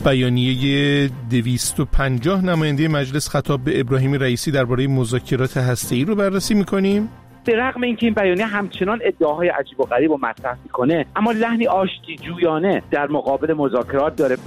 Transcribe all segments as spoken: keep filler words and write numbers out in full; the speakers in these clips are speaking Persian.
بیانیه دویست و پنجاه نماینده مجلس خطاب به ابراهیم رئیسی درباره مذاکرات هسته‌ای رو بررسی می‌کنیم. به رغم اینکه این بیانیه همچنان ادعاهای عجیب و غریب و مطرح می‌کنه، اما لحنی آشتی جویانه در مقابل مذاکرات داره.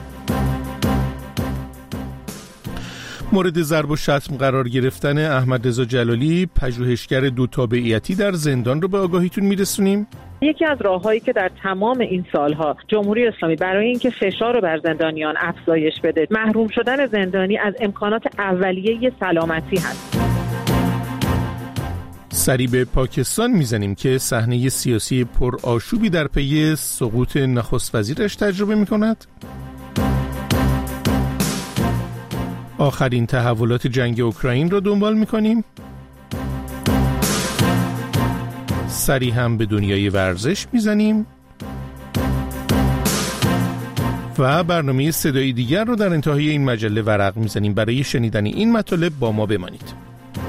مورد ضرب و شتم قرار گرفتن احمد رضا جلالی، پژوهشگر دو تابعیتی در زندان رو به آگاهیتون میرسونیم. یکی از راه‌هایی که در تمام این سالها جمهوری اسلامی برای اینکه فشار رو بر زندانیان افزایش بده، محروم شدن زندانی از امکانات اولیه سلامتی هست. سری به پاکستان میزنیم که صحنه سیاسی پرآشوبی در پی سقوط نخست وزیرش تجربه میکند. آخرین تحولات جنگ اوکراین رو دنبال میکنیم. سری هم به دنیای ورزش میزنیم و برنامه صدایی دیگر رو در انتهای این مجله ورق میزنیم. برای شنیدن این مطالب با ما بمانید.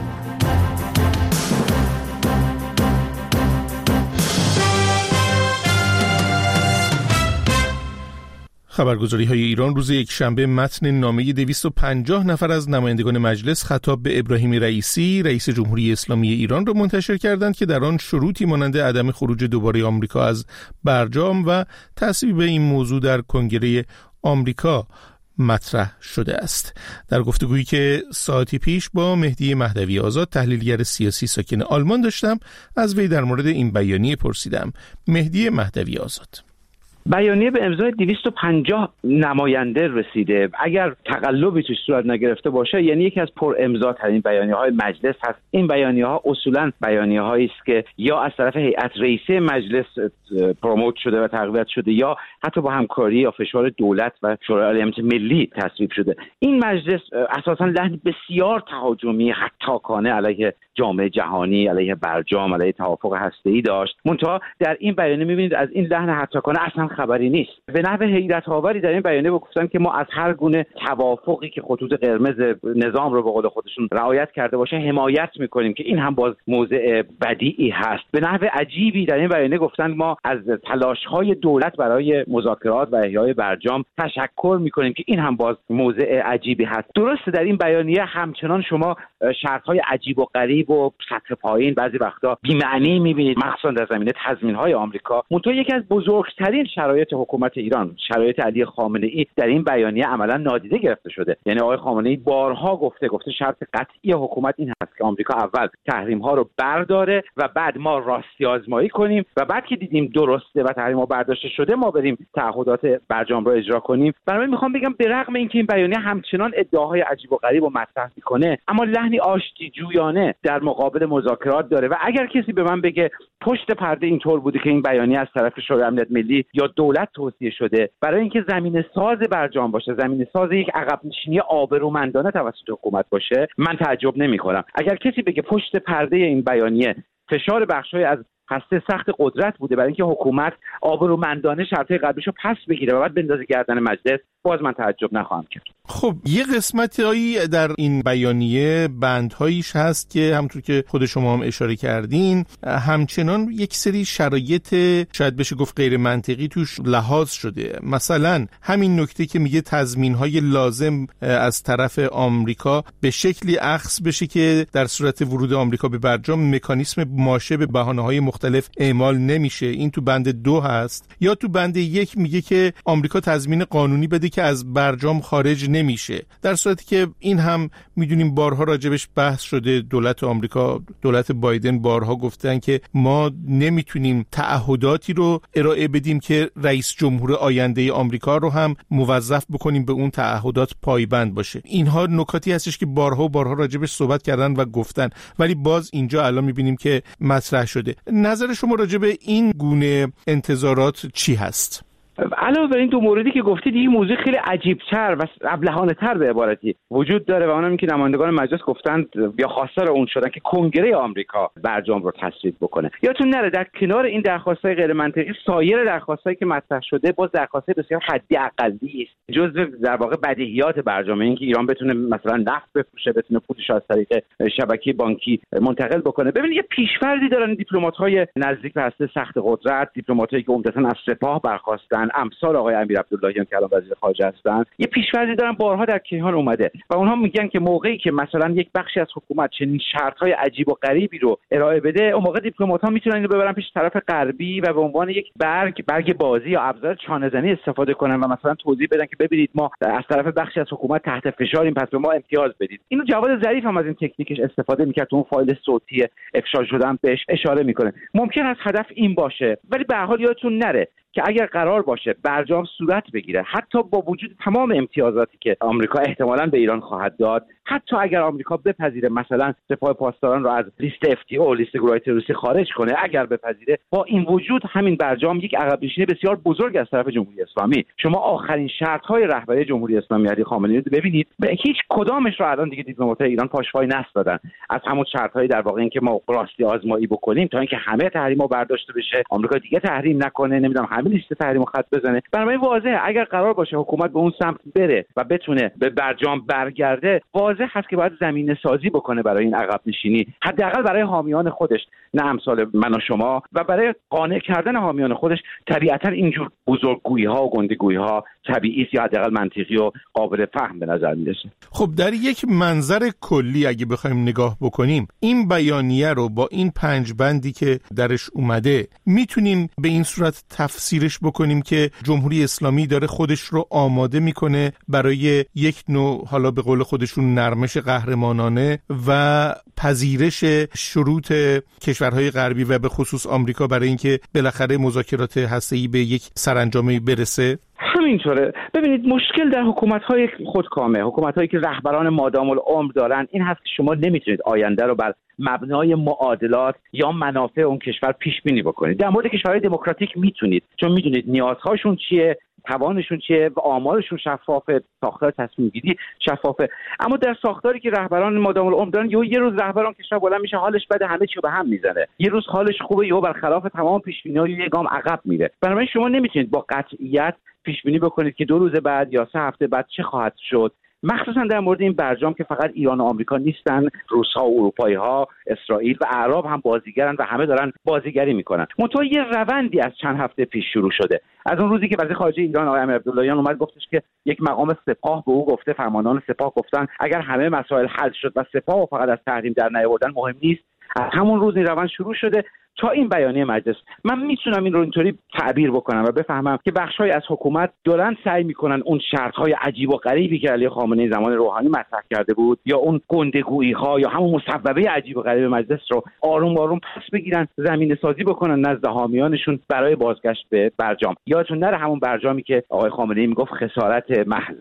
خبرگزاری های ایران روز یکشنبه متن نامه دویست و پنجاه نفر از نمایندگان مجلس خطاب به ابراهیم رئیسی رئیس جمهوری اسلامی ایران را منتشر کردند که در آن شروطی مانند عدم خروج دوباره آمریکا از برجام و تصویب این موضوع در کنگره آمریکا مطرح شده است. در گفتگویی که ساعتی پیش با مهدی مهدوی آزاد تحلیلگر سیاسی ساکن آلمان داشتم، از وی در مورد این بیانیه پرسیدم. مهدی مهدوی آزاد: بیانیه به امضای دویست و پنجاه نماینده رسیده. اگر تقلبی توش صورت نگرفته باشه، یعنی یکی از پر امضاترین بیانیه‌های مجلس هست. این بیانیه‌ها اصولاً بیانیه‌هایی است که یا از طرف هیئت رئیسه مجلس پروموت شده و تقویت شده، یا حتی با همکاری یا فشار دولت و شورای عالی امنیت ملی تصویب شده. این مجلس اساساً لحن بسیار تهاجمی، هتاکانه علیه جامعه جهانی، علیه برجام، علیه توافق هسته‌ای داشت. منتها در این بیانیه می‌بینید از این لحن هتاکانه اصلا خبری نیست. به نحو حیرت آوری در این بیانیه گفتن که ما از هر گونه توافقی که خطوط قرمز نظام رو به قول خودشون رعایت کرده باشه حمایت می‌کنیم، که این هم باز موضع بدیعی هست. به نحو عجیبی در این بیانیه گفتن ما از تلاش‌های دولت برای مذاکرات و احیای برجام تشکر می‌کنیم، که این هم باز موضع عجیبی هست. درسته در این بیانیه همچنان شما شرط‌های عجیب و غریب و سطح پایین، بعضی وقتا بی‌معنی می‌بینید، مخصوصا در زمینه تضمین‌های آمریکا. منتها یکی از بزرگترین شرایط حکومت ایران، شرایط علی خامنه‌ای، در این بیانیه عملا نادیده گرفته شده. یعنی آقای خامنه‌ای بارها گفته گفته شرط قطعی حکومت این هست که آمریکا اول تحریم‌ها رو برداره و بعد ما راستی آزمایی کنیم و بعد که دیدیم درسته و تحریم‌ها برداشته شده ما بریم تعهدات برجام رو اجرا کنیم. برای میخوام بگم به رغم اینکه این بیانیه همچنان ادعاهای عجیب و غریب و مطرح می‌کنه، اما لحنی آشتی جویانه در مقابل مذاکرات داره. و اگر کسی به من بگه پشت پرده اینطور بوده که این بیانیه از طرف شورای امنیت ملی یا دولت توصیه شده برای اینکه زمینه ساز برجام باشه، زمینه ساز یک عقب نشینی آبرومندانه توسط حکومت باشه، من تعجب نمی‌کنم. اگر کسی بگه پشت پرده این بیانیه فشار بخشای از هسته سخت قدرت بوده برای اینکه حکومت آبرومندانه شرطهای قبلیشو پس بگیره و بعد بندازه گردن مجلس، باز من تعجب نخواهم کرد. خب یه قسمتایی در این بیانیه بندهاییش هست که همونطور که خود شما هم اشاره کردین همچنان یک سری شرایط شاید بشه گفت غیر منطقی توش لحاظ شده. مثلا همین نکته که میگه تضمین‌های لازم از طرف آمریکا به شکلی اخذ بشه که در صورت ورود آمریکا به برجام مکانیسم ماشه به بهانه‌های مختلف اعمال نمیشه. این تو بند دو هست. یا تو بند یک میگه که آمریکا تضمین قانونی بده که از برجام خارج نمیشه، در صورتی که این هم میدونیم بارها راجبش بحث شده. دولت آمریکا، دولت بایدن بارها گفتن که ما نمیتونیم تعهداتی رو ارائه بدیم که رئیس جمهور آینده آمریکا رو هم موظف بکنیم به اون تعهدات پایبند باشه. اینها نکاتی هستش که بارها و بارها راجبش صحبت کردن و گفتن، ولی باز اینجا الان میبینیم که مطرح شده. نظر شما راجب این گونه انتظارات چی هست؟ علاوه بر این دو موردی که گفتید، این موضوع خیلی عجیب‌تر و ابلهانه‌تر به عبارتی وجود داره و اونم این که نمایندگان مجلس گفتند یا خواستار اون شدن که کنگره آمریکا برجام رو تصویب بکنه. یادتون نره در کنار این درخواست‌های غیر منطقی، سایر درخواست‌هایی که مطرح شده باز درخواست‌های بسیار حدی اقلی است. جزء در واقع بدیهیات برجام این که ایران بتونه مثلا نفت بفروشه، بتونه پولش از طریق شبکه بانکی منتقل بکنه. ببینید یه پیش‌فرضی دارن دیپلمات‌های نزدیک به هسته سخت قدرت، دیپلماتایی که عمدتاً از سپاه برخواستن هستن، امثال آقای امیر عبداللهیان که الان وزیر خارجه هستن، یه پیش‌فرضی دارن بارها در کیهان اومده و اونها میگن که موقعی که مثلا یک بخشی از حکومت چنین شرط‌های عجیب و غریبی رو ارائه بده، اون موقع دیپلمات‌ها میتونن اینو ببرن پیش طرف غربی و به عنوان یک برگ برگ بازی یا ابزار چانه‌زنی استفاده کنن و مثلا توضیح بدن که ببینید ما از طرف بخشی از حکومت تحت فشاریم، پس به ما امتیاز بدید. اینو جواد ظریف هم از این تکنیکش استفاده می‌کرد، اون فایل صوتی افشا شده هم بهش اشاره می‌کنه. ممکن است هدف این باشه، ولی به هر حال یادتون نره که اگر قرار باشه برجام صورت بگیره، حتی با وجود تمام امتیازاتی که آمریکا احتمالاً به ایران خواهد داد، حتی اگر آمریکا بپذیره مثلا سپاه پاسداران رو از لیست اف تی او لیست گروه‌های تروریستی خارج کنه، اگر بپذیره، با این وجود همین برجام یک عقب‌نشینی بسیار بزرگ از طرف جمهوری اسلامی. شما آخرین شرط‌های رهبری جمهوری اسلامی علی خامنه‌ای رو ببینید، به هیچ کدامش رو الان دیگه دیپلمات‌های ایران پاشوای نستادن، از همون شرط‌های در واقع اینکه ما راستی آزمایی بکنیم تا اینکه همه تحریم‌ها برداشته بشه، آمریکا دیگه تحریم نکنه، نمیدونم همه لیست تحریم خط بزنه. برای واضحه اگر قرار باشه حکومت به اون سمت بره و بتونه به برجام برگرده، واضح هست که باید زمینه سازی بکنه برای این عقب نشینی، حداقل برای حامیان خودش، نه امثال من و شما، و برای قانع کردن حامیان خودش طبیعتا اینجور بزرگگویی‌ها و گندگویی‌ها طبیعی است یا حداقل منطقی و قابل فهم به نظر میرسه. خب در یک منظر کلی اگه بخوایم نگاه بکنیم، این بیانیه رو با این پنج بندی که درش اومده میتونیم به این صورت تفسیرش بکنیم که جمهوری اسلامی داره خودش رو آماده میکنه برای یک نوع، حالا به قول خودشون، نرمش قهرمانانه و پذیرش شروط کشورهای غربی و به خصوص آمریکا برای اینکه بالاخره مذاکرات هسته‌ای به یک سرانجامی برسه. همینطوره. ببینید مشکل در حکومت‌های خودکامه، حکومت‌هایی که رهبران مادام العمر دارن، این هست که شما نمیتونید آینده رو بر مبنای معادلات یا منافع اون کشور پیش بینی بکنید. در مورد کشورهای دموکراتیک میتونید، چون میدونید نیازهاشون چیه، توانشون چیه و آمارشون شفافه، ساختار تصمیم گیری شفافه. اما در ساختاری که رهبران مادام العمر دارن، یه یه روز رهبران کشور بلند میشه حالش بده، همه چی به هم میزنه، یه روز حالش خوبه، یهو برخلاف تمام پیش‌بینی‌ها یه گام عقب میره. بنابراین شما نمیتونید با قطعیت پیش بینی بکنید که دو روز بعد یا سه هفته بعد چه خواهد شد، مخصوصا در مورد این برجام که فقط ایران و آمریکا نیستن، روس‌ها و اروپایی‌ها، اسرائیل و اعراب هم بازیگرن و همه دارن بازیگری میکنن. منتها یه روندی از چند هفته پیش شروع شده، از اون روزی که وزیر خارجه ایران آقای امیر عبداللهیان اومد گفتش که یک مقام سپاه به او گفته، فرماندهان سپاه گفتن اگر همه مسائل حل شد و سپاه و فقط از تحریم در نیاوردن مهم نیست، از همون روز این روند شروع شده تا این بیانیه مجلس. من میتونم این رو اینطوری تعبیر بکنم و بفهمم که بخش‌های از حکومت دارن سعی میکنن اون شرط‌های عجیب و غریبی که علی خامنه‌ای زمان روحانی مطرح کرده بود یا اون گندگویی‌ها یا همون مصوبه عجیب و غریب مجلس رو آروم آروم پس بگیرن، زمینه سازی بکنن نزد حامیانشون برای بازگشت به برجام. یادتون نره همون برجامی که آقای خامنه‌ای میگفت خسارت محض.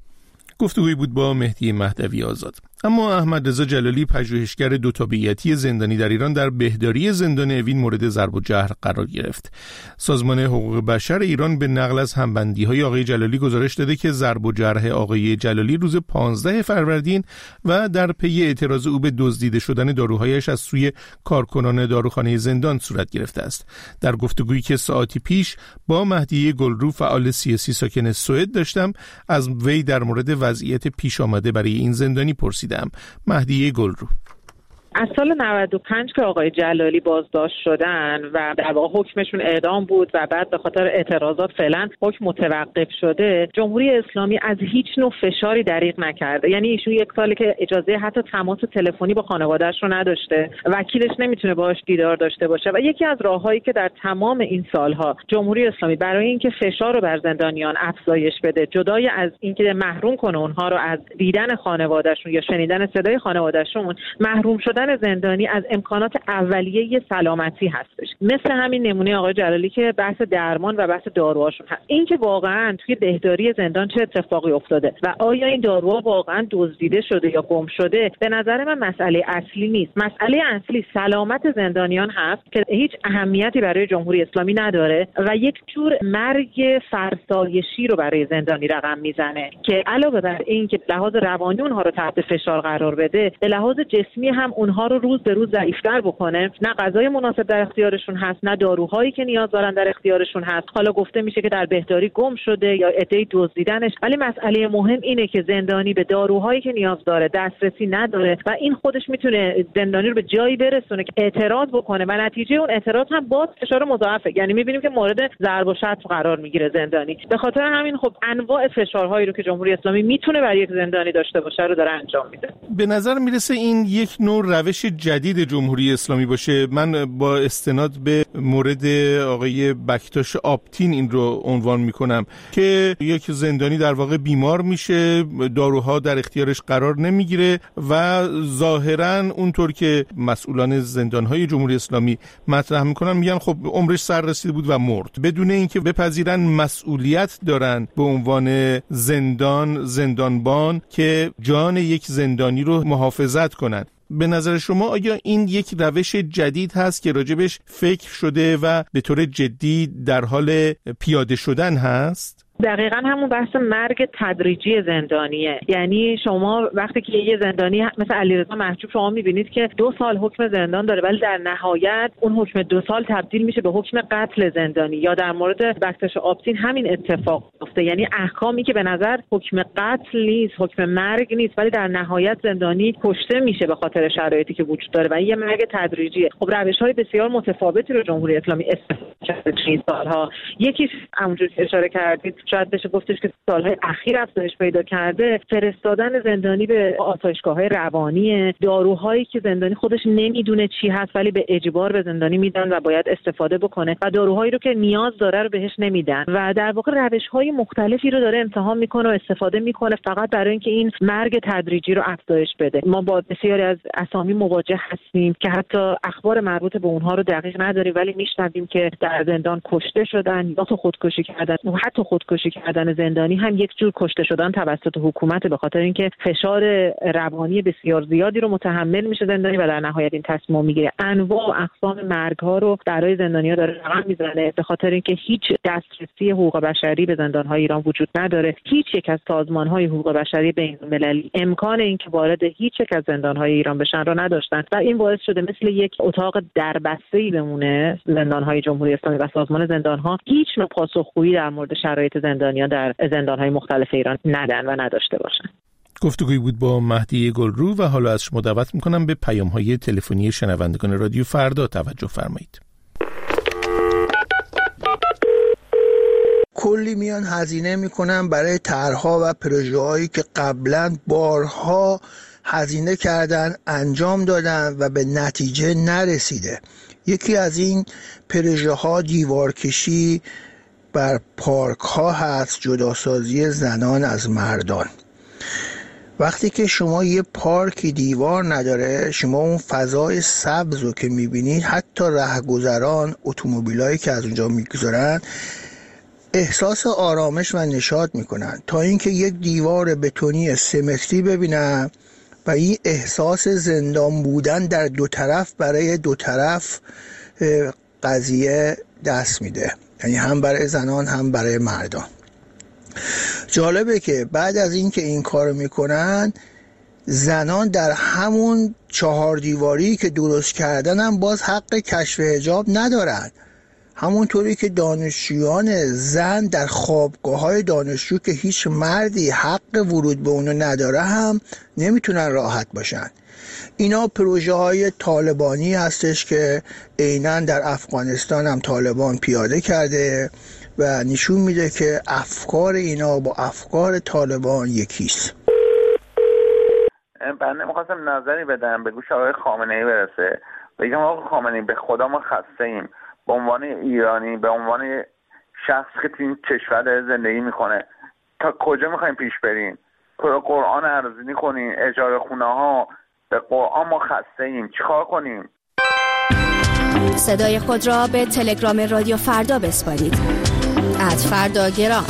گفتگویی بود با مهدی مهدوی آزاد. اما احمد رضا جلالی، پژوهشگر دو تابعیتی زندانی در ایران، در بهداری زندان اوین مورد ضرب و جرح قرار گرفت. سازمان حقوق بشر ایران به نقل از همبندی‌های آقای جلالی گزارش داده که ضرب و جرح آقای جلالی روز پانزده فروردین و در پی اعتراض او به دزدیده شدن داروهایش از سوی کارکنان داروخانه زندان صورت گرفته است. در گفتگویی که ساعتی پیش با مهدی گلرو، فعال سیاسی ساکن سوئد، داشتم، از وی در مورد وضعیت پیش آمده برای این زندانی پرسیدم. مهدی گلرو: از سال نود و پنج که آقای جلالی بازداشت شدن و در واقع حکمشون اعدام بود و بعد به خاطر اعتراضات فعلا حکم متوقف شده، جمهوری اسلامی از هیچ نوع فشاری دریغ نکرده. یعنی ایشون یک ساله که اجازه حتی تماس تلفنی با خانواده‌اش رو نداشته، وکیلش نمیتونه باهاش دیدار داشته باشه و یکی از راههایی که در تمام این سالها جمهوری اسلامی برای اینکه فشار رو بر زندانیان افزایش بده، جدای از اینکه محروم کنه اونها رو از دیدن خانواده‌شون یا شنیدن صدای خانواده‌شون، محروم شدن زندانی از امکانات اولیه سلامتی هستش. مثل همین نمونه آقای جلالی که بحث درمان و بحث داروهاشون هست. این که واقعا توی بهداری زندان چه اتفاقی افتاده و آیا این داروها واقعا دزدیده شده یا گم شده، به نظر من مسئله اصلی نیست. مسئله اصلی سلامت زندانیان هست که هیچ اهمیتی برای جمهوری اسلامی نداره و یک جور مرگ فرسایشی رو برای زندانی رقم میزنه که علاوه بر این که لحاظ روانی اونها رو تحت فشار قرار بده، به لحاظ جسمی هم اونها رو روز به روز ضعیف‌تر بکنه، نه غذای مناسب در اختیارشون اختیارشون هست، نه داروهایی که نیاز دارن در اختیارشون هست. حالا گفته میشه که در بهداری گم شده یا عده‌ای دزدیدنش، ولی مسئله مهم اینه که زندانی به داروهایی که نیاز داره دسترسی نداره و این خودش میتونه زندانی رو به جایی برسونه که اعتراض بکنه و نتیجه اون اعتراض هم باز فشار مضاعفه. یعنی میبینیم که مورد ضرب و شتم قرار میگیره زندانی. به خاطر همین خب انواع فشارهایی رو که جمهوری اسلامی میتونه برای یک زندانی داشته باشه رو داره انجام میده. به نظر میرسه این یک نوع روش جدید جمهوری اسلامی باشه. من با استناد به مورد آقای بکتاش آپتین این رو عنوان میکنم که یک زندانی در واقع بیمار میشه، داروها در اختیارش قرار نمیگیره و ظاهرا اونطور که مسئولان زندانهای جمهوری اسلامی مطرح میکنن میگن خب عمرش سر رسیده بود و مرد، بدون اینکه بپذیرن مسئولیت دارن به عنوان زندان زندانبان که جان یک زندانی رو محافظت کنن. به نظر شما آیا این یک روش جدید هست که راجبش فکر شده و به طور جدی در حال پیاده شدن هست؟ دقیقاً همون بحث مرگ تدریجی زندانیه. یعنی شما وقتی که یه زندانی مثل علیرضا محجوب شما می‌بینید که دو سال حکم زندان داره ولی در نهایت اون حکم دو سال تبدیل میشه به حکم قتل زندانی، یا در مورد بکتاش آپتین همین اتفاق افتاده. یعنی احکامی که به نظر حکم قتل نیست، حکم مرگ نیست، ولی در نهایت زندانی کشته میشه به خاطر شرایطی که وجود داره و این یه مرگ تدریجیه. خب روش‌های بسیار متفاوتی رو جمهوری اسلامی استفاده کرده این سال‌ها. یکیش همونجوری که اشاره کردید شاید بشه گفتش که سالهای اخیر افزایش پیدا کرده، فرستادن زندانی به آسایشگاه‌های روانی، داروهایی که زندانی خودش نمیدونه چی هست ولی به اجبار به زندانی میدن و باید استفاده بکنه و داروهایی رو که نیاز داره رو بهش نمیدن و در واقع روش‌های مختلفی رو داره امتحان میکنه و استفاده میکنه فقط برای اینکه این مرگ تدریجی رو افزایش بده. ما با بسیاری از اسامی مواجه هستیم که حتی اخبار مربوط به اونها رو دقیق نداریم ولی میشنویم که در زندان کشته شدن یا تو خودکشی کردن و حتی خودکشی کردن زندانی هم یک جور کشته شدن توسط حکومت، به خاطر اینکه فشار روانی بسیار زیادی رو متحمل میشه زندانی و در نهایت این تصمیم میگیره. انواع و اقسام مرگ‌ها رو برای زندانی‌ها داره رقم میزنه به خاطر اینکه هیچ دسترسی حقوق بشری به زندان‌های ایران وجود نداره. هیچ یک از سازمان‌های حقوق بشری بین‌المللی امکان اینکه وارد هیچ یک از زندان‌های ایران بشن رو نداشتن و این باعث شده مثل یک اتاق دربسته‌ای بمونه زندان‌های جمهوری اسلامی و سازمان زندان‌ها هیچ نوع پاسخگویی در مورد شرایط زندانیان در زندان‌های مختلف ایران ندن و نداشته باشن. گفتگویی بود با مهدی گلرو و حالا از شما دعوت می‌کنم به پیام‌های تلفنی شنوندگان رادیو فردا توجه فرمایید. کلی میان هزینه میکنن برای طرح‌ها و پروژه‌هایی که قبلا بارها هزینه کردن، انجام دادن و به نتیجه نرسیده. یکی از این پروژه‌ها دیوارکشی بر پارک ها هست، جداسازی زنان از مردان. وقتی که شما یه پارکی دیوار نداره، شما اون فضای سبز رو که میبینید، حتی رهگذران، اتومبیلایی که از اونجا میگذرن احساس آرامش و نشاط میکنن تا اینکه یک دیوار بتونی سه متری ببینن و این احساس زندان بودن در دو طرف برای دو طرف قضیه دست میده، یعنی هم برای زنان هم برای مردان. جالبه که بعد از این که این کار میکنن، زنان در همون چهار دیواری که درست کردن هم باز حق کشف حجاب ندارن، همونطوری که دانشجویان زن در خوابگاه‌های دانشجو که هیچ مردی حق ورود به اونو نداره هم نمیتونن راحت باشن. اینا پروژه های طالبانی هستش که عیناً در افغانستان هم طالبان پیاده کرده و نشون میده که افکار اینا با افکار طالبان یکیست. بنده میخواستم نظری بدم به گوش آقای خامنه‌ای برسه. بگم آقای خامنه‌ای به خدا ما خسته ایم به عنوان ایرانی، به عنوان شخص که تو این کشور زندگی میکنه. تا کجا میخوایم پیش بریم؟ قرآن ارزونی کنیم، اجاره خونه ها، به قرآن ما خسته ایم. چیکار کنیم؟ صدای خود را به تلگرام رادیو فردا بسپارید. ات فردا گرام.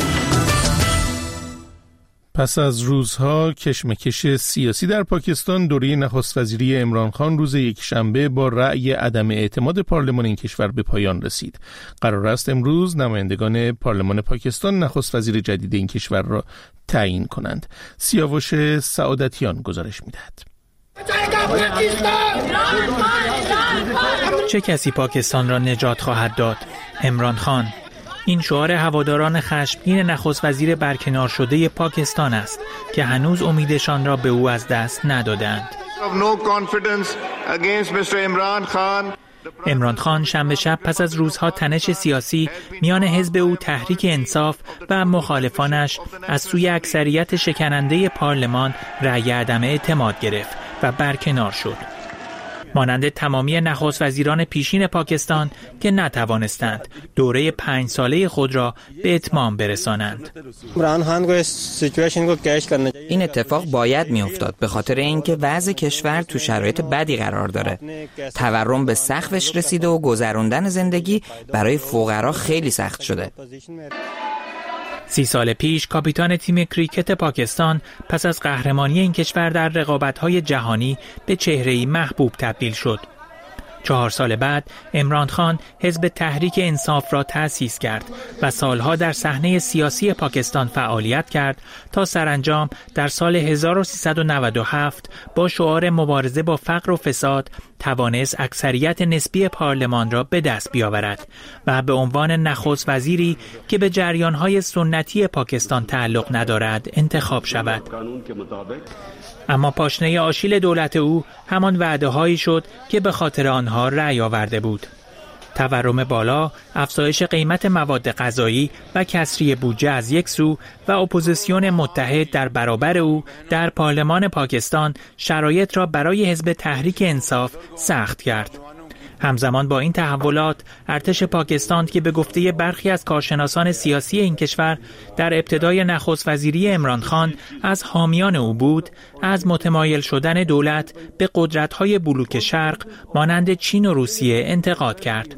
پس از روزها کشمکش سیاسی در پاکستان، دوره نخست وزیری عمران خان روز یکشنبه با رأی عدم اعتماد پارلمان این کشور به پایان رسید. قرار است امروز نمایندگان پارلمان پاکستان نخست وزیر جدید این کشور را تعیین کنند. سیاوش سعادتیان گزارش می‌دهد. چه کسی پاکستان را نجات خواهد داد؟ عمران خان. این شعار هواداران خشمگین نخست وزیر برکنار شده پاکستان است که هنوز امیدشان را به او از دست ندادند. عمران خان شنبه شب پس از روزها تنش سیاسی میان حزب او تحریک انصاف و مخالفانش از سوی اکثریت شکننده پارلمان رأی عدم اعتماد گرفت و برکنار شد. مانند تمامی نخست وزیران پیشین پاکستان که نتوانستند دوره پنج ساله خود را به اتمام برسانند. این اتفاق باید میافتاد به خاطر اینکه وضع کشور تو شرایط بدی قرار داره. تورم به سقفش رسیده و گذراندن زندگی برای فقرا خیلی سخت شده. سی سال پیش کاپیتان تیم کریکت پاکستان پس از قهرمانی این کشور در رقابت‌های جهانی به چهره‌ای محبوب تبدیل شد. چهار سال بعد عمران خان حزب تحریک انصاف را تأسیس کرد و سالها در صحنه سیاسی پاکستان فعالیت کرد تا سرانجام در سال هزار و سیصد و نود و هفت با شعار مبارزه با فقر و فساد توانست اکثریت نسبی پارلمان را به دست بیاورد و به عنوان نخست وزیری که به جریان‌های سنتی پاکستان تعلق ندارد انتخاب شود. اما پاشنه آشیل دولت او همان وعده‌هایی شد که به خاطر آنها رأی آورده بود. تورم بالا، افزایش قیمت مواد غذایی و کسری بودجه از یک سو و اپوزیسیون متحد در برابر او در پارلمان پاکستان شرایط را برای حزب تحریک انصاف سخت کرد. همزمان با این تحولات، ارتش پاکستان که به گفته برخی از کارشناسان سیاسی این کشور در ابتدای نخست وزیری عمران خان از حامیان او بود، از متمایل شدن دولت به قدرت‌های بلوک شرق مانند چین و روسیه انتقاد کرد.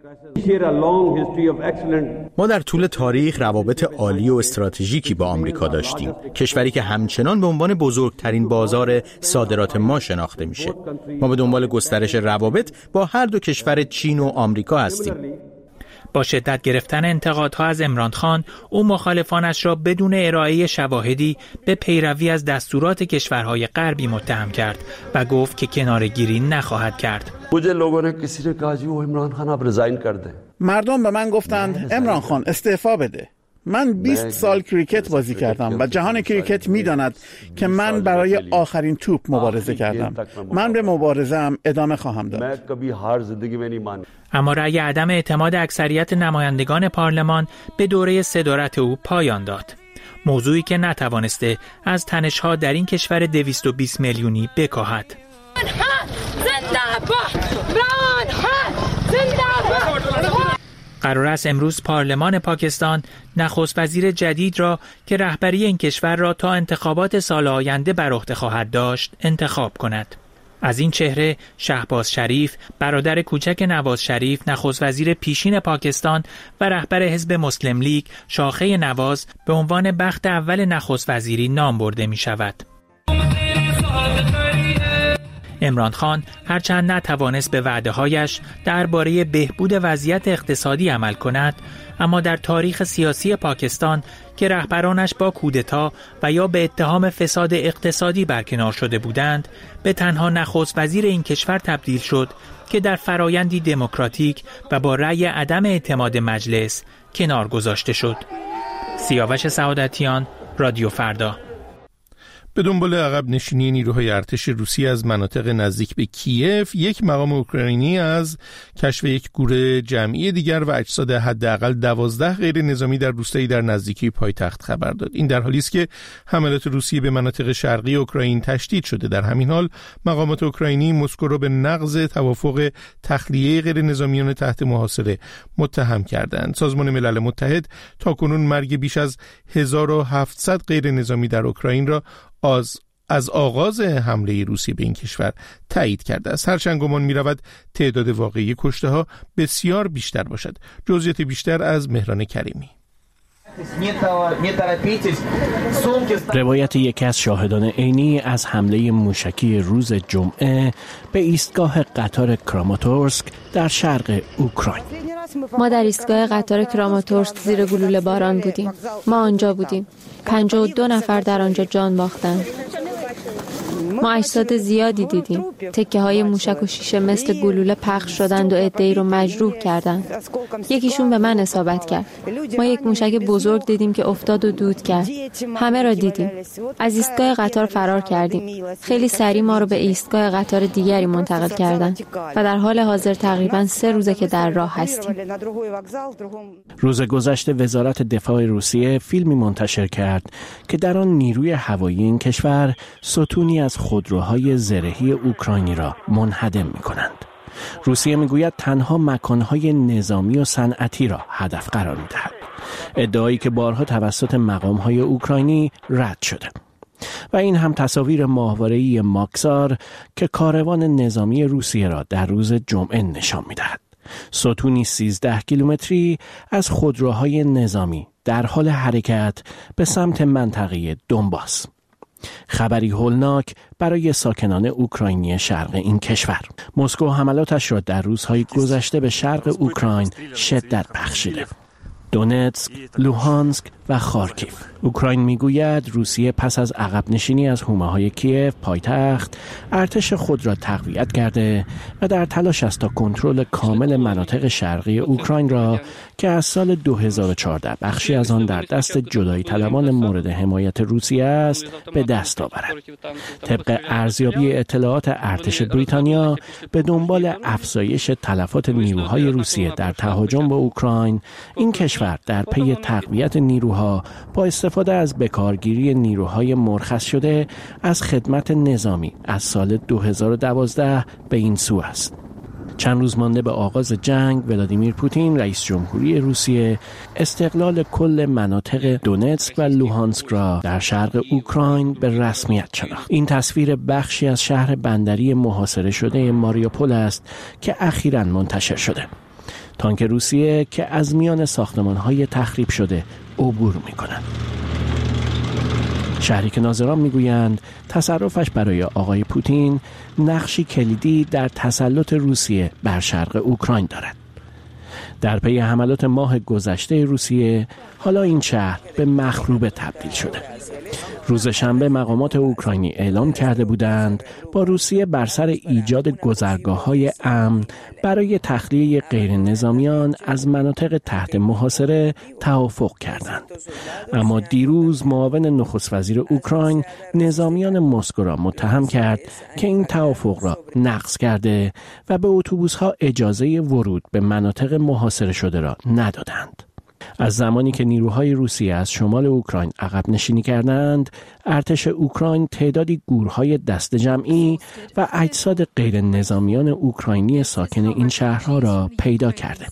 ما در طول تاریخ روابط عالی و استراتژیکی با آمریکا داشتیم، کشوری که همچنان به عنوان بزرگترین بازار صادرات ما شناخته میشه. ما به دنبال گسترش روابط با هر دو کشور چین و آمریکا هستیم. با شدت گرفتن انتقادها از عمران خان، او مخالفانش را بدون ارائه شواهدی به پیروی از دستورات کشورهای غربی متهم کرد و گفت که کناره‌گیری نخواهد کرد. مردم به من گفتند عمران خان استعفا بده. من بیست سال کریکت بازی کردم و جهان کریکت می‌داند که من برای آخرین توپ مبارزه کردم. من به مبارزه‌ام ادامه خواهم داد. اما رأی عدم اعتماد اکثریت نمایندگان پارلمان به دوره صدارت او پایان داد. موضوعی که نتوانسته از تنش‌ها در این کشور دویست و بیست میلیونی بکاهد. قرار است امروز پارلمان پاکستان نخست وزیر جدید را که رهبری این کشور را تا انتخابات سال آینده بر عهده خواهد داشت انتخاب کند. از این چهره شهباز شریف، برادر کوچک نواز شریف، نخست وزیر پیشین پاکستان و رهبر حزب مسلم لیگ شاخه نواز به عنوان بخت اول نخست وزیری نام برده می شود. عمران خان هرچند نتوانست به وعده‌هایش درباره بهبود وضعیت اقتصادی عمل کند، اما در تاریخ سیاسی پاکستان که رهبرانش با کودتا و یا به اتهام فساد اقتصادی برکنار شده بودند، به تنها نخست وزیر این کشور تبدیل شد که در فرایندی دموکراتیک و با رأی عدم اعتماد مجلس کنار گذاشته شد. سیاوش سعادتیان، رادیو فردا. به دنبال عقب نشینی نیروهای ارتش روسی از مناطق نزدیک به کیف، یک مقام اوکراینی از کشف یک گور جمعی دیگر و اجساد حداقل دوازده غیر نظامی در روستایی در نزدیکی پایتخت خبر داد. این در حالی است که حملات روسیه به مناطق شرقی اوکراین تشدید شده. در همین حال مقامات اوکراینی مسکو را به نقض توافق تخلیه غیر نظامیان تحت محاصره متهم کردند. سازمان ملل متحد تاکنون مرگ بیش از هزار و هفتصد غیر نظامی در اوکراین را از از آغاز حمله روسیه به این کشور تایید کرده است. هرچند گمان می رود تعداد واقعی کشته ها بسیار بیشتر باشد. جزئیات بیشتر از مهران کریمی. روایت یکی از شاهدان عینی از حمله موشکی روز جمعه به ایستگاه قطار کراماتورسک در شرق اوکراین. ما در ایستگاه قطار کراماتورسک زیر گلوله باران بودیم. ما آنجا بودیم. پنجاه و دو نفر در آنجا جان باختند. ما اجساد زیادی دیدیم. تکه های موشک و شیشه مثل گلوله پخش شدند و عده‌ای رو مجروح کردند. یکیشون به من اصابت کرد. ما یک موشک بزرگ دیدیم که افتاد و دود کرد. همه را دیدیم. از ایستگاه قطار فرار کردیم. خیلی سریع ما رو به ایستگاه قطار دیگری منتقل کردند و در حال حاضر تقریباً سه روزه که در راه هستیم. روز گذشته وزارت دفاع روسیه فیلمی منتشر کرد که در آن نیروی هوایی این کشور ستونی از خودروهای زرهی اوکراینی را منهدم می‌کنند. روسیه میگوید تنها مکانهای نظامی و صنعتی را هدف قرار می‌دهد. ادعایی که بارها توسط مقام‌های اوکراینی رد شده. و این هم تصاویر ماهواره‌ای ماکسار که کاروان نظامی روسیه را در روز جمعه نشان می‌دهد. ستونی سیزده کیلومتری از خودروهای نظامی در حال حرکت به سمت منطقه دونباس. خبری هولناک برای ساکنان اوکراینی شرق این کشور. مسکو حملاتش را در روزهای گذشته به شرق اوکراین شدت بخشیده. دونتسک، لوهانسک و خارکیف. اوکراین میگوید روسیه پس از عقب نشینی از حومه‌های کیف پایتخت ارتش خود را تقویت کرده و در تلاش است تا کنترل کامل مناطق شرقی اوکراین را که از سال دو هزار و چهارده بخشی از آن در دست جدایی طلبان مورد حمایت روسیه است به دست آورد. طبق ارزیابی اطلاعات ارتش بریتانیا به دنبال افزایش تلفات نیروهای روسیه در تهاجم به اوکراین، این کشور در پی تقویت نیروها با استفاده از بکارگیری نیروهای مرخص شده از خدمت نظامی از سال دو هزار و دوازده به این سو است. چند روز مانده به آغاز جنگ، ولادیمیر پوتین رئیس جمهوری روسیه استقلال کل مناطق دونتسک و لوهانسک را در شرق اوکراین به رسمیت شناخت. این تصویر بخشی از شهر بندری محاصره شده ماریوپول است که اخیراً منتشر شده. تانک روسیه که از میان ساختمان‌های تخریب شده عبور می‌کند. شهری که ناظران میگویند تصرفش برای آقای پوتین نقشی کلیدی در تسلط روسیه بر شرق اوکراین دارد. در پی حملات ماه گذشته روسیه، حالا این شهر به مخروبه تبدیل شده. روز شنبه مقامات اوکراینی اعلام کرده بودند با روسیه بر سر ایجاد گذرگاه‌های امن برای تخلیه غیر نظامیان از مناطق تحت محاصره توافق کردند. اما دیروز معاون نخست وزیر اوکراین نظامیان مسکو را متهم کرد که این توافق را نقض کرده و به اتوبوس‌ها اجازه ورود به مناطق محاصره شده را ندادند. از زمانی که نیروهای روسیه از شمال اوکراین عقب نشینی کردند، ارتش اوکراین تعدادی گورهای دست جمعی و اجساد غیر نظامیان اوکراینی ساکن این شهرها را پیدا کرده.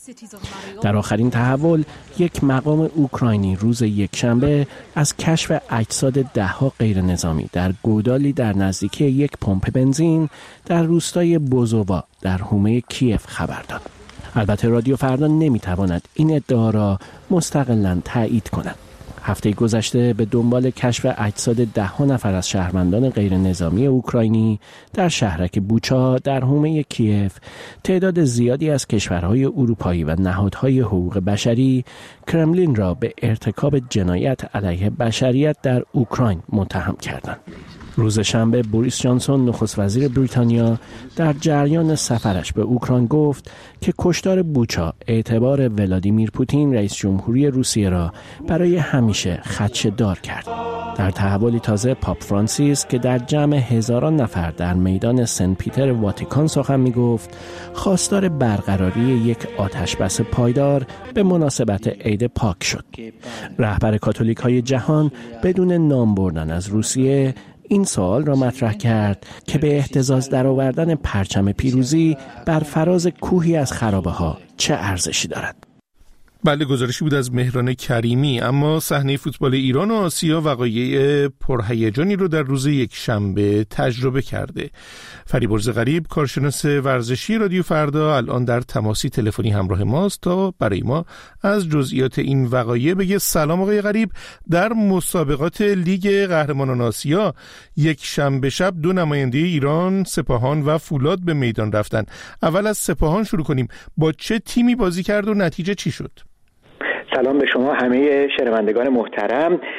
در آخرین تحول، یک مقام اوکراینی روز یکشنبه از کشف اجساد ده‌ها غیر نظامی در گودالی در نزدیکی یک پمپ بنزین در روستای بوزووا در حومه کیف خبر داد. البته رادیو فردا نمیتواند این ادعا را مستقلاً تایید کند. هفته گذشته به دنبال کشف اجساد ده ها نفر از شهروندان غیر نظامی اوکراینی در شهرک بوچا در حومه کیف، تعداد زیادی از کشورهای اروپایی و نهادهای حقوق بشری کرملین را به ارتکاب جنایت علیه بشریت در اوکراین متهم کردند. روز شنبه بوریس جانسون نخست وزیر بریتانیا در جریان سفرش به اوکراین گفت که کشتار بوچا اعتبار ولادیمیر پوتین رئیس جمهوری روسیه را برای همیشه خدشه‌دار کرد. در تحولی تازه پاپ فرانسیس که در جمع هزاران نفر در میدان سن پیتر واتیکان سخن می‌گفت، خواستار برقراری یک آتشبس پایدار به مناسبت عید پاک شد. رهبر کاتولیک‌های جهان بدون نام بردن از روسیه این سوال را مطرح کرد که به اهتزاز درآوردن پرچم پیروزی بر فراز کوهی از خرابه ها چه ارزشی دارد. بله، گزارشی بود از مهران کریمی. اما صحنه فوتبال ایران و آسیا وقایع پرهیجانی رو در روز یک شنبه تجربه کرده. فریبرز غریب، کارشناس ورزشی رادیو فردا، الان در تماسی تلفنی همراه ماست تا برای ما از جزئیات این وقایع بگه. سلام آقای غریب. در مسابقات لیگ قهرمانان آسیا یک شنبه شب دو نماینده ایران، سپاهان و فولاد به میدان رفتن. اول از سپاهان شروع کنیم. با چه تیمی بازی کرد و نتیجه چی شد؟ سلام به شما همه شنوندگان محترم.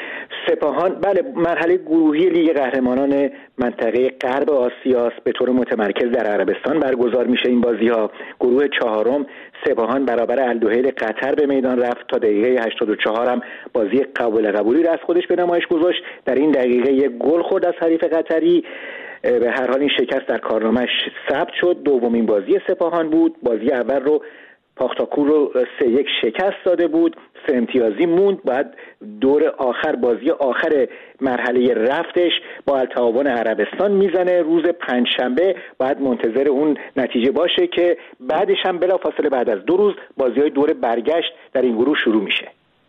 سپاهان بله مرحله گروهی لیگ قهرمانان منطقه غرب آسیا به طور متمرکز در عربستان برگزار میشه. این بازی ها گروه چهارم سپاهان برابر الدوحیل قطر به میدان رفت، تا دقیقه هشتاد و چهار هم بازی قابل قبولی را از خودش به نمایش گذاشت. در این دقیقه یک گل خورد از حریف قطری، به هر حال این شکست در کارنامه‌اش ثبت شد. دومین بازی سپاهان بود، بازی اول رو پاختاکور رو سه یک شکست داده بود، سه امتیازی موند. بعد دور آخر بازی آخر مرحله رفتش با التعاون عربستان میزنه روز پنجشنبه. بعد منتظر اون نتیجه باشه که بعدش هم بلافاصله بعد از دو روز بازی‌های دور برگشت در این گروه شروع میشه.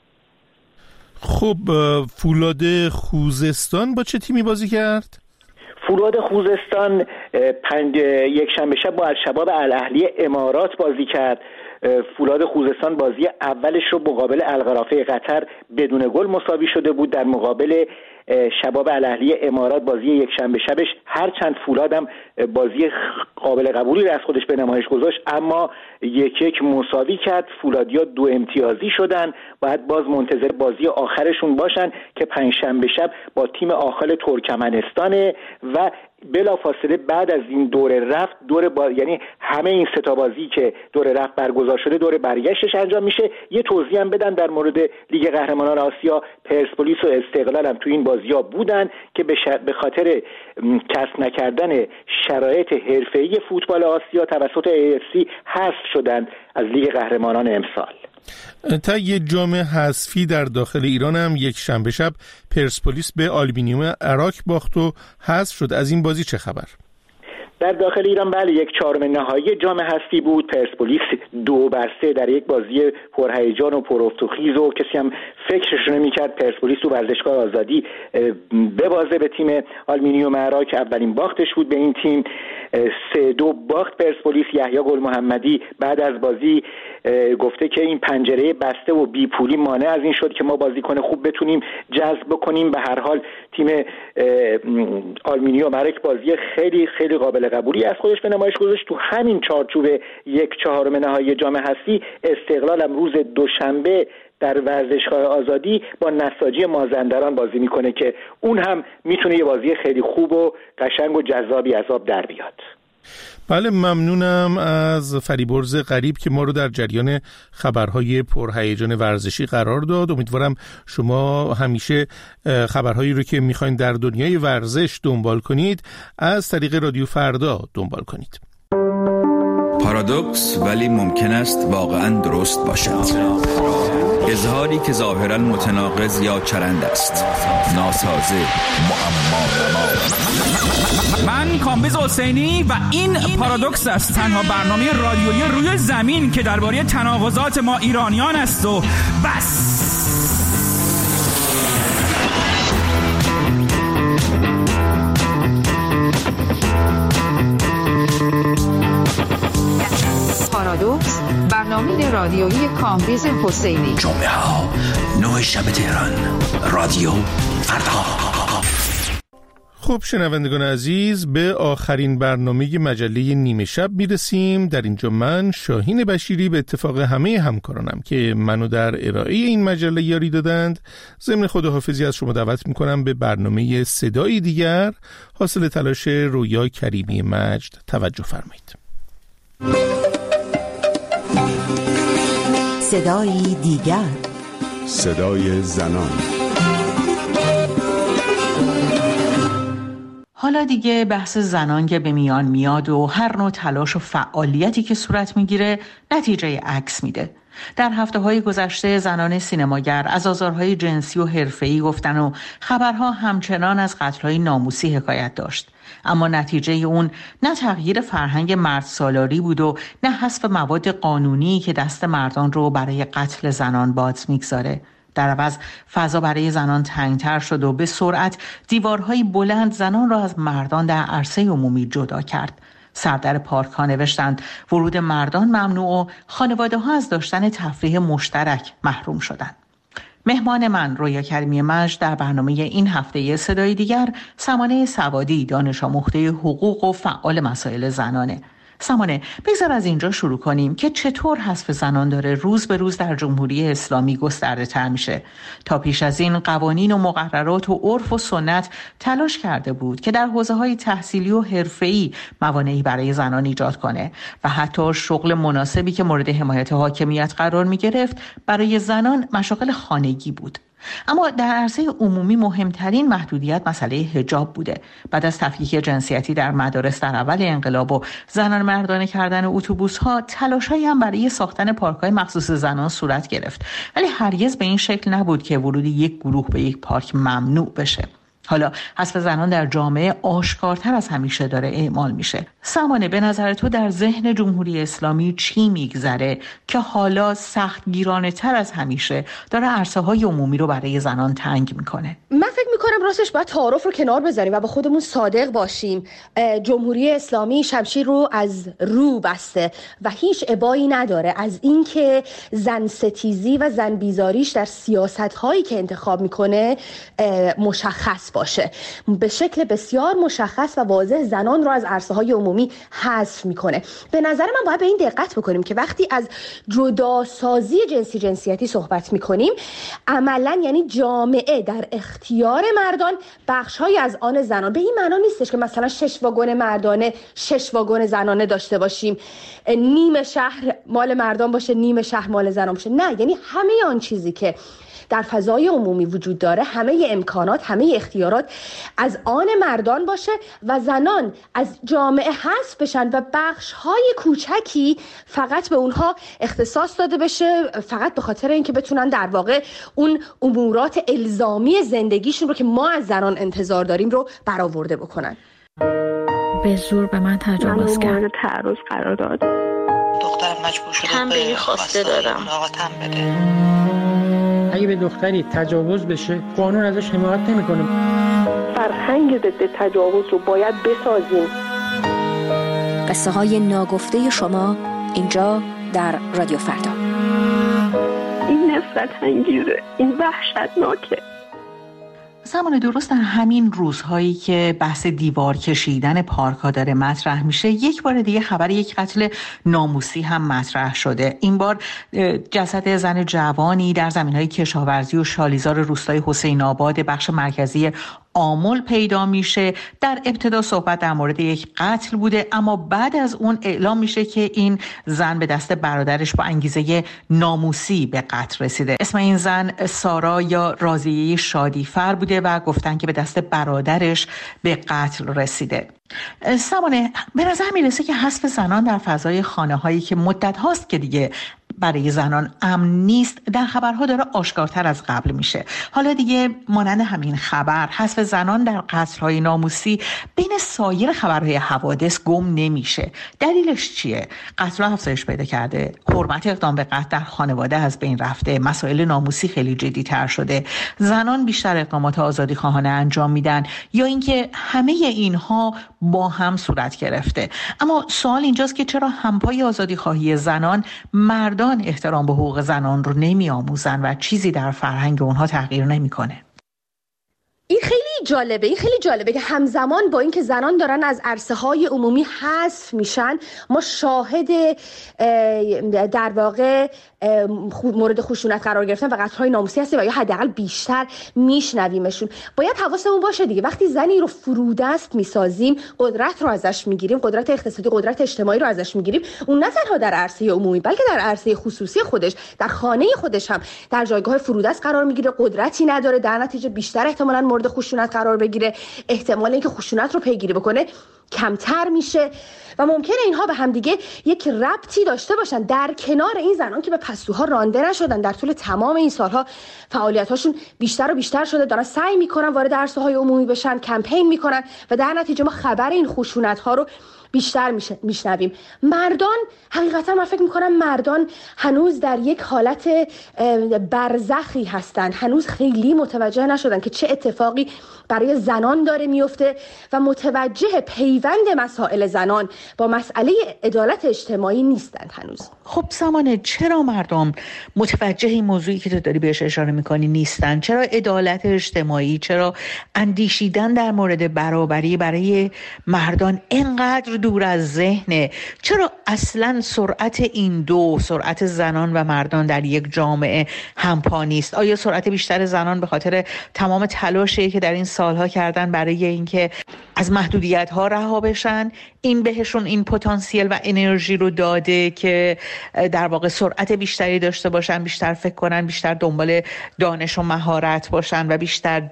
خب فولاد خوزستان با چه تیمی بازی کرد؟ فولاد خوزستان پنج یک شنبه شب با الشباب الاهلی امارات بازی کرد. فولاد خوزستان بازی اولش رو مقابل القرافه قطر بدون گل مساوی شده بود. در مقابل شباب الاهلی امارات بازی یک شنبه شبش هرچند فولاد هم بازی قابل قبولی را از خودش به نمایش گذاشت، اما یک یک مساوی کرد. فولادیا دو امتیازی شدن، باید باز منتظر بازی آخرشون باشن که پنجشنبه شب با تیم آخال ترکمنستانه و بلافاصله بعد از این دوره رفت دور با... یعنی همه این سه تا بازی که دوره رفت برگزار شده دوره برگشتش انجام میشه. یه توضیح هم بدم در مورد لیگ قهرمانان آسیا، پرسپولیس و استقلال هم تو این بازی‌ها بودن که به, ش... به خاطر کسب نکردن شرایط حرفه‌ای فوتبال آسیا توسط ای اف سی حذف شدند از لیگ قهرمانان امسال. تا یه جام حذفی در داخل ایران هم یک شنبه شب پرسپولیس به آلومینیوم عراق باخت و حذف شد. از این بازی چه خبر؟ در داخل ایران بله یک چهارم نهایی جام حذفی بود. پرسپولیس دو بر سه در یک بازی پرهیجان و پرافت-و-خیز و کسی هم فکرش نمی‌کرد پرسپولیس تو ورزشگاه آزادی ببازه به تیم آلومینیوم عراق. اولین باختش بود به این تیم. سه دو باخت پرسپولیس. یحیی گل محمدی بعد از بازی گفته که این پنجره بسته و بی پولی مانع از این شد که ما بازیکن خوب بتونیم جذب بکنیم. به هر حال تیم آلومینیوم عراق بازی خیلی خیلی قابل قبولی از خودش به نمایش گذاشت. تو همین چارچوب یک چهارم نهایی جام حذفی استقلال هم روز دوشنبه در ورزشگاه آزادی با نساجی مازندران بازی میکنه که اون هم میتونه یه بازی خیلی خوب و قشنگ و جذابی از آب در بیاد. بله ممنونم از فریبرز غریب که ما رو در جریان خبرهای پرهیجان ورزشی قرار داد. امیدوارم شما همیشه خبرهایی رو که میخواین در دنیای ورزش دنبال کنید از طریق رادیو فردا دنبال کنید. پارادوکس ولی ممکن است واقعا درست باشد. اظهاری که ظاهرا متناقض یا چرند است، ناسازه، معما نما. من کامبیز حسینی و این پارادوکس است، تنها برنامه رادیویی روی زمین که درباره تناقضات ما ایرانیان است و بس. پارادوکس، برنامه رادیویی کامبیز حسینی. جمعه ها نه شب تهران، رادیو فردا. خب شنوندگان عزیز، به آخرین برنامه مجله نیمه شب میرسیم. در اینجا من شاهین بشیری به اتفاق همه همکارانم که منو در ارائه این مجله یاری دادند ضمن خداحافظی از شما دعوت میکنم به برنامه صدایی دیگر حاصل تلاش رویا کریمی مجد توجه فرمایید. صدایی دیگر، صدای زنان. حالا دیگه بحث زنان که به میان میاد و هر نوع تلاش و فعالیتی که صورت میگیره نتیجه عکس میده. در هفته‌های گذشته زنان سینماگر از آزارهای جنسی و حرفه‌ای گفتن و خبرها همچنان از قتل‌های ناموسی حکایت داشت. اما نتیجه اون نه تغییر فرهنگ مرد سالاری بود و نه حذف مواد قانونی که دست مردان رو برای قتل زنان باز میگذاره. در عوض فضا برای زنان تنگتر شد و به سرعت دیوارهای بلند زنان را از مردان در عرصه عمومی جدا کرد. سردر پارک ها نوشتند ورود مردان ممنوع و خانواده ها از داشتن تفریح مشترک محروم شدند. مهمان من رویا کریمی مجد در برنامه این هفته صدای دیگر سمانه سوادی، دانش آموخته حقوق و فعال مسائل زنانه. سمانه، بگذار از اینجا شروع کنیم که چطور حذف زنان داره روز به روز در جمهوری اسلامی گسترده تر میشه. تا پیش از این قوانین و مقررات و عرف و سنت تلاش کرده بود که در حوزه‌های تحصیلی و حرفه‌ای موانعی برای زنان ایجاد کنه و حتی شغل مناسبی که مورد حمایت حاکمیت قرار میگرفت برای زنان مشاغل خانگی بود. اما در عرصه عمومی مهمترین محدودیت مسئله حجاب بوده. بعد از تفکیک جنسیتی در مدارس در اول انقلاب و زنان مردانه کردن اتوبوس‌ها، تلاش‌هایی هم برای ساختن پارک‌های مخصوص زنان صورت گرفت، ولی هرگز به این شکل نبود که ورود یک گروه به یک پارک ممنوع بشه. حالا حذف زنان در جامعه آشکارتر از همیشه داره اعمال میشه. سمانه، به نظر تو در ذهن جمهوری اسلامی چی میگذره که حالا سختگیرانه تر از همیشه داره عرصه های عمومی رو برای زنان تنگ میکنه؟ من فکر میکنم راستش باید تعارف رو کنار بذاریم و با خودمون صادق باشیم. جمهوری اسلامی شمشیر رو از رو بسته و هیچ ابایی نداره از اینکه زن ستیزی و زن بیزاریش در سیاست هایی که انتخاب میکنه مشخص باشه. به شکل بسیار مشخص و واضح زنان رو از عرصه های عمومی حذف میکنه. به نظر من باید به این دقت بکنیم که وقتی از جداسازی جنسی جنسیتی صحبت میکنیم، عملا یعنی جامعه در اختیار مردان، بخش‌های از آن زنان. به این معنا نیستش که مثلا شش واگن مردانه، شش واگن زنانه داشته باشیم، نیم شهر مال مردان باشه، نیم شهر مال زنان باشه. نه، یعنی همه آن چیزی که در فضای عمومی وجود داره، همه امکانات، همه اختیارات از آن مردان باشه و زنان از جامعه حذف بشن و بخش‌های کوچکی فقط به اونها اختصاص داده بشه، فقط به خاطر اینکه بتونن در واقع اون امورات الزامی زندگیشون رو که ما از زنان انتظار داریم رو برآورده بکنن. به زور به من تجاوز کرد. من تعرض قرار داد. دختر مجبور شده هم به خواسته دادم. ملاقاتم بده. اگه به دختری تجاوز بشه، قانون ازش حمایت نمیکنه. فرهنگ ضد تجاوز رو باید بسازیم. قصه های ناگفته شما اینجا در رادیو فردا. این نفرت انگیزه، این وحشتناکه. زمان درست در همین روزهایی که بحث دیوار کشیدن پارک ها داره مطرح میشه، یک بار دیگه خبر یک قتل ناموسی هم مطرح شده. این بار جسد زن جوانی در زمینهای کشاورزی و شالیزار روستای حسین آباد بخش مرکزی آمل پیدا میشه. در ابتدا صحبت در مورد یک قتل بوده، اما بعد از اون اعلام میشه که این زن به دست برادرش با انگیزه ناموسی به قتل رسیده. اسم این زن سارا یا راضیه شادیفر بوده و گفتن که به دست برادرش به قتل رسیده. سمانه، به نظر میرسه که حذف زنان در فضای خانه هایی که مدت هاست که دیگه برای زنان امن نیست، در خبرها داره آشکارتر از قبل میشه. حالا دیگه مانند همین خبر، حذف زنان در قتل‌های ناموسی بین سایر خبرهای حوادث گم نمیشه. دلیلش چیه؟ قتل‌ها افزایش پیدا کرده، حرمت اقدام به قتل در خانواده از بین رفته، مسائل ناموسی خیلی جدی‌تر شده، زنان بیشتر اقدامات آزادی خواهانه انجام میدن، یا اینکه همه اینها با هم صورت گرفته. اما سوال اینجاست که چرا همپای آزادی خواهی زنان مردان احترام به حقوق زنان رو نمی آموزن و چیزی در فرهنگ اونها تغییر نمیکنه؟ این خیلی جالبه این خیلی جالبه که همزمان با اینکه زنان دارن از عرصه های عمومی حذف میشن، ما شاهد در واقع مورد خشونت قرار گرفتن و قتل‌های ناموسی هستیم و یا حداقل بیشتر میشنویمشون. باید حواسمون باشه دیگه، وقتی زنی رو فرودست میسازیم، قدرت رو ازش میگیریم، قدرت اقتصادی، قدرت اجتماعی رو ازش میگیریم، اون نه تنها در عرصه عمومی بلکه در عرصه خصوصی خودش، در خانه خودش هم در جایگاه فرودست قرار میگیره، قدرتی نداره، در نتیجه بیشتر احتمالاً مورد خشونت قرار بگیره، احتمال اینکه خشونت رو پیگیری بکنه کمتر میشه و ممکنه اینها به هم دیگه یک ربطی داشته باشن. در کنار این زنان که به پستوها رانده نشدن، در طول تمام این سالها فعالیتاشون بیشتر و بیشتر شده، دارن سعی میکنن وارد عرصه‌های عمومی بشن، کمپین میکنن و در نتیجه ما خبر این خشونت‌ها رو بیشتر میشنویم. مردان، حقیقتا من فکر میکنم مردان هنوز در یک حالت برزخی هستن، هنوز خیلی متوجه نشدن که چه اتفاقی برای زنان داره میفته و متوجه پیوند مسائل زنان با مسئله عدالت اجتماعی نیستند هنوز. خب سمانه، چرا مردم متوجه این موضوعی که تو داری بهش اشاره میکنی نیستن؟ چرا عدالت اجتماعی، چرا اندیشیدن در مورد برابری برای مردان اینقدر دور از ذهنه. چرا اصلا سرعت این دو، سرعت زنان و مردان در یک جامعه همپا نیست؟ آیا سرعت بیشتر زنان به خاطر تمام تلاشی که در این سالها کردن برای اینکه از محدودیت‌ها رها بشن، این بهشون این پتانسیل و انرژی رو داده که در واقع سرعت بیشتری داشته باشن، بیشتر فکر کنن، بیشتر دنبال دانش و مهارت باشن و بیشتر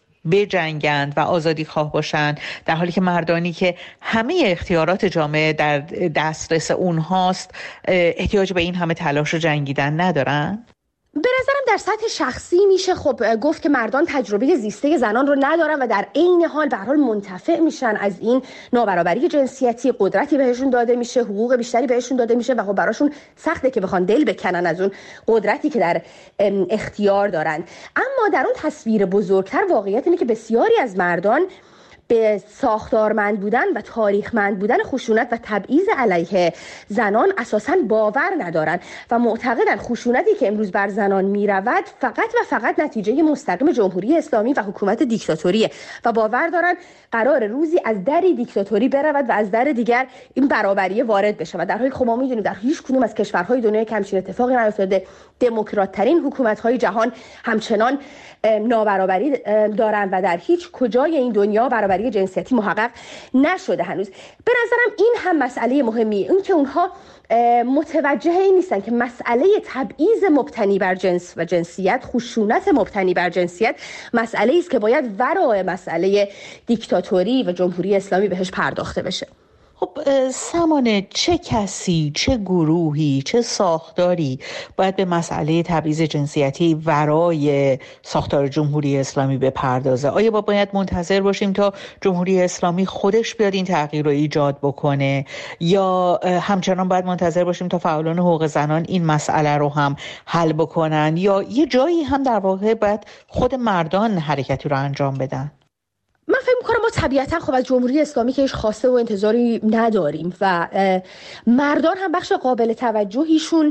بجنگند و آزادی خواه باشن، در حالی که مردانی که همه اختیارات جامعه در دسترس اونهاست احتیاج به این همه تلاش و جنگیدن ندارن؟ به نظرم در سطح شخصی میشه خب گفت که مردان تجربه زیسته زنان رو ندارن و در عین حال به هر حال منتفع میشن از این نابرابری جنسیتی، قدرتی بهشون داده میشه، حقوق بیشتری بهشون داده میشه و خب براشون سخته که بخوان دل بکنن از اون قدرتی که در اختیار دارن. اما در اون تصویر بزرگتر واقعیت اینه که بسیاری از مردان به ساختارمند بودن و تاریخمند بودن خشونت و تبعیض علیه زنان اساساً باور ندارن و معتقدن خشونتی که امروز بر زنان میرود فقط و فقط نتیجه مستقیم جمهوری اسلامی و حکومت دیکتاتوریه و باور دارن قرار روزی از دری دیکتاتوری برود و از در دیگر این برابری وارد بشه و در حالی که ما میدونیم در هیچ کدوم از کشورهای دنیا که همچین اتفاقی نیفتاده، دموکرات ترین حکومت‌های جهان همچنان نابرابری دارن و در هیچ کجای این دنیا برابری جنسیتی محقق نشده هنوز. به نظرم این هم مسئله مهمی، این که اونها متوجه این نیستن که مسئله تبعیض مبتنی بر جنس و جنسیت، خشونت مبتنی بر جنسیت مسئله است که باید ورای مسئله دیکتاتوری و جمهوری اسلامی بهش پرداخته بشه. خب سمانه، چه کسی، چه گروهی، چه ساختاری باید به مسئله تبعیض جنسیتی ورای ساختار جمهوری اسلامی بپردازه؟ آیا با باید منتظر باشیم تا جمهوری اسلامی خودش بیاد این تغییر رو ایجاد بکنه یا همچنان باید منتظر باشیم تا فعالان حقوق زنان این مسئله رو هم حل بکنن یا یه جایی هم در واقع باید خود مردان حرکتی رو انجام بدن؟ من فکر می‌کنم ما طبیعتاً خب از جمهوری اسلامی که هیچ خواسته و انتظاری نداریم و مردان هم بخش قابل توجهیشون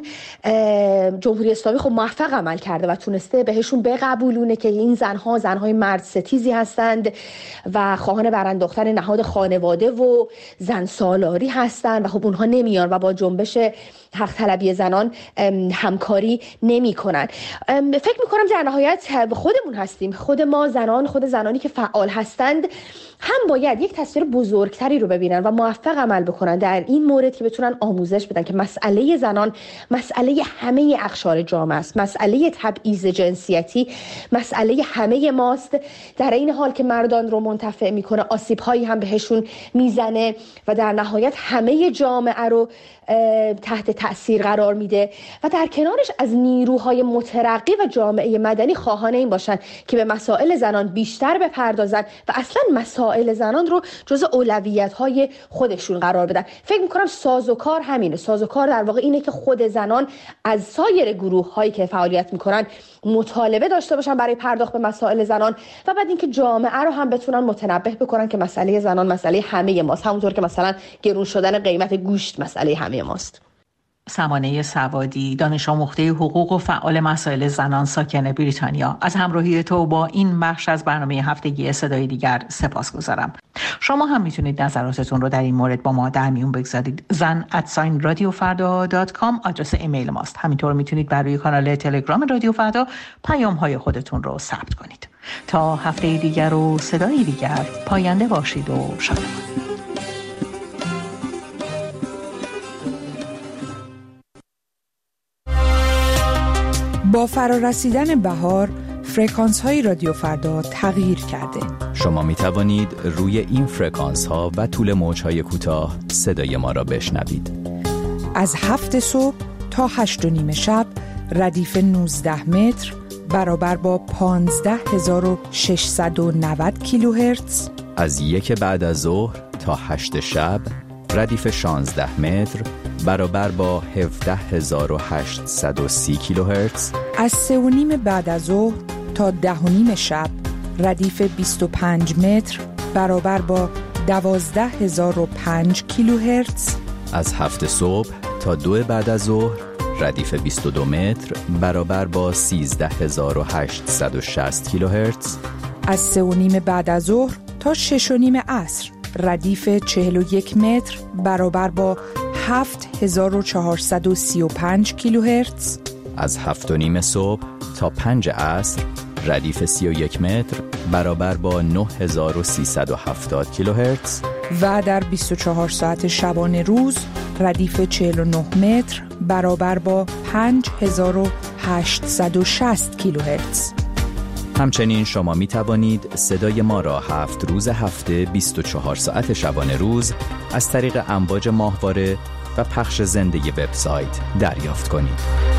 جمهوری اسلامی خب موفق عمل کرده و تونسته بهشون بقبولونه که این زنها زنهای مرد ستیزی هستند و خواهان برانداختن نهاد خانواده و زن سالاری هستند و خب اونها نمیان و با جنبش حق طلبی زنان همکاری نمی کنن. فکر میکنم در نهایت خودمون هستیم، خود ما زنان، خود زنانی که فعال هستند هم باید یک تصویر بزرگتری رو ببینن و موفق عمل بکنن در این مورد که بتونن آموزش بدن که مسئله زنان مسئله همه اقشار جامعه است، مسئله تبعیض جنسیتی مسئله همه ماست، در این حال که مردان رو منتفع میکنه آسیب هایی هم بهشون میزنه و در نهایت همه جامعه رو تحت تأثیر قرار میده و در کنارش از نیروهای مترقی و جامعه مدنی خواهان این باشن که به مسائل زنان بیشتر بپردازن و اصلا مسائل زنان رو جزء اولویت‌های خودشون قرار بدن. فکر می‌کنم سازوکار همینه. سازوکار در واقع اینه که خود زنان از سایر گروه‌هایی که فعالیت می‌کنن مطالبه داشته باشن برای پرداخت به مسائل زنان و بعد اینکه جامعه رو هم بتونن متنبه بکنن که مسئله زنان مسئله همه ماست، همونطور که مثلا گرون شدن قیمت گوشت مسئله همه ماست. سمانه سوادی، دانش آموخته حقوق و فعال مسائل زنان ساکن بریتانیا، از همراهی تو با این بخش از برنامه هفتگی صدای دیگر سپاسگزارم. شما هم میتونید نظراتتون رو در این مورد با ما در میون بگذارید. زن ات ساین رادیو فردا دات کام آدرس ایمیل ماست. همینطور میتونید بر روی کانال تلگرام رادیو فردا پیام های خودتون رو ثبت کنید. تا هفته دیگر و صدای دیگر، پاینده باشید و شادمان. با فرارسیدن بهار، فرکانس های رادیو فردا تغییر کرده. شما می توانید روی این فرکانس ها و طول موج های کوتاه صدای ما را بشنوید. از هفت صبح تا هشت و نیم شب ردیف نوزده متر برابر با پانزده هزار و ششصد و نود کیلوهرتز. از یک بعد از ظهر تا هشت شب ردیف شانزده متر برابر با هفده هزار و هشتصد و سی کیلوهرتز. از سه و نیم بعد از ظهر تا ده و نیم شب ردیف بیست و پنج متر برابر با دوازده هزار و پنج کیلوهرتز. از هفت صبح تا دو بعد از ظهر ردیف بیست و دو متر برابر با سیزده هزار و هشتصد و شصت کیلوهرتز. از سه و نیم بعد از ظهر تا شش و نیم عصر ردیف چهل و یک متر برابر با هفت هزار و چهارصد و سی و پنج کیلوهرتز. از هفت و نیم صبح تا پنج عصر ردیف سی و یک متر برابر با نه هزار و سیصد و هفتاد کیلوهرتز. و در بیست و چهار ساعت شبانه روز ردیف چهل و نه متر برابر با پنج هزار و هشتصد و شصت کیلوهرتز. همچنین شما می توانید صدای ما را هفت روز هفته بیست و چهار ساعت شبانه روز از طریق امواج ماهواره و پخش زنده وبسایت دریافت کنید.